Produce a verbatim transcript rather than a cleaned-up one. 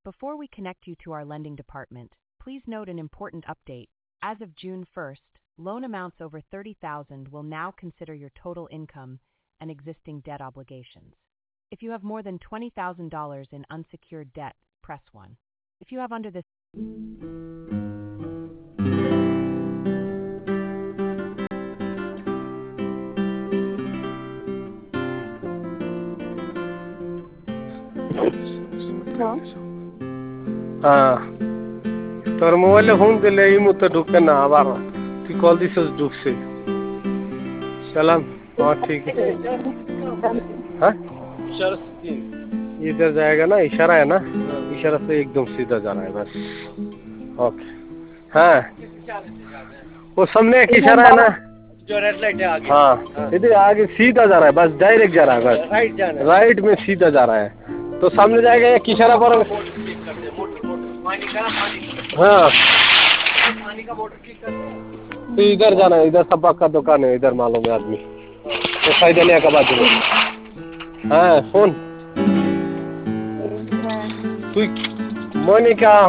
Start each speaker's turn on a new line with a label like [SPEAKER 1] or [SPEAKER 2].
[SPEAKER 1] Before we connect you to our lending department, please note an important update. As of June first, loan amounts over thirty thousand dollars will now consider your total income and existing debt obligations. If you have more than twenty thousand dollars in unsecured debt, press one. If you have under this
[SPEAKER 2] हाँ तर mobile phone के लिए मु तो ढुकते ना आवार तू call this ढुक से सलाम हाँ ठीक है हाँ इधर जाएगा ना इशारा है ना इशारा से एकदम सीधा जा रहा है बस ओके हाँ वो सामने एक इशारा है ना
[SPEAKER 3] जो रेड लाइट है आगे
[SPEAKER 2] हाँ इधर आगे सीधा जा रहा है बस डायरेक्ट जा रहा है बस
[SPEAKER 3] राइट जाना
[SPEAKER 2] राइट में सीधा जा रहा है तो सामने जाएगा एक इशारा पर हाँ
[SPEAKER 3] पानी का मोटर क्लिक करते
[SPEAKER 2] तो इधर जाना है इधर सबक का दुकान है इधर मालूम है आदमी तो सैदलिया का बाजू में हाँ फोन तू मोनिका